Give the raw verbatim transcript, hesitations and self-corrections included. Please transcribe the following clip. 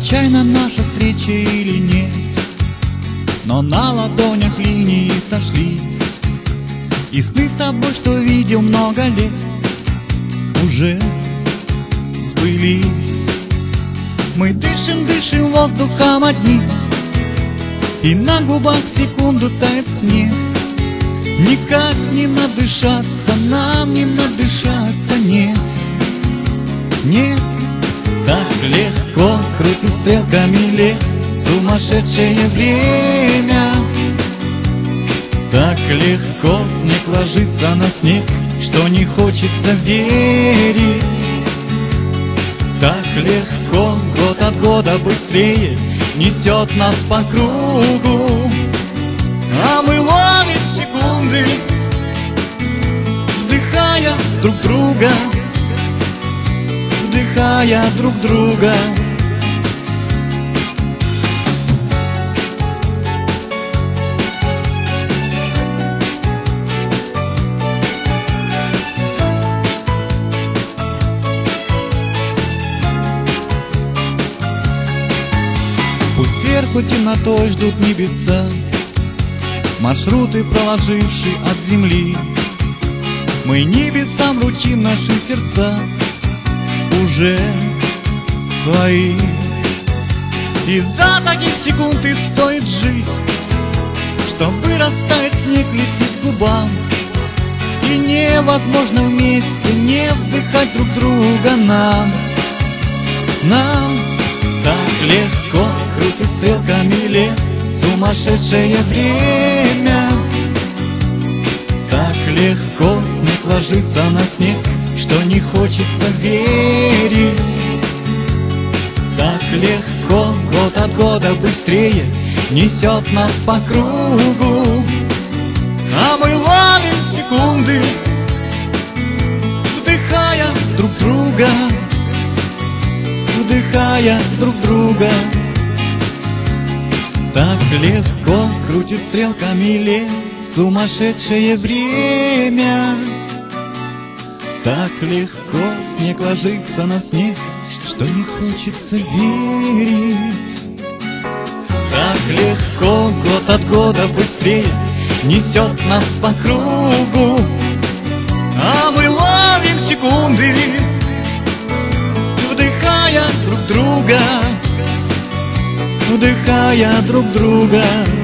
случайна наша встреча или нет, но на ладонях линии сошлись, и сны с тобой, что видел много лет, уже сбылись. Мы дышим, дышим воздухом одним, и на губах в секунду тает снег. Никак не надышаться, нам не надышаться, нет, нет. Так легко крутит стрелками лет сумасшедшее время. Так легко снег ложится на снег, что не хочется верить. Так легко год от года быстрее несет нас по кругу, а мы ловим секунды, вдыхая друг друга, вдыхая друг друга. Пусть сверху темнотой ждут небеса, маршруты, проложившие от земли. Мы небесам вручим наши сердца, уже свои. Из-за таких секунд и стоит жить, чтобы растает снег, летит к губам, и невозможно вместе не вдыхать друг друга нам. Нам так легко крутит стрелками лет сумасшедшее время. Так легко снег ложится на снег, что не хочется верить. Так легко год от года быстрее несет нас по кругу, а мы ловим секунды, вдыхая друг друга, вдыхая друг друга. Так легко крутит стрелками лет сумасшедшее время. Так легко снег ложится на снег, что не хочется верить. Так легко год от года быстрее несет нас по кругу, а мы ловим секунды, вдыхая друг друга, вдыхая друг друга.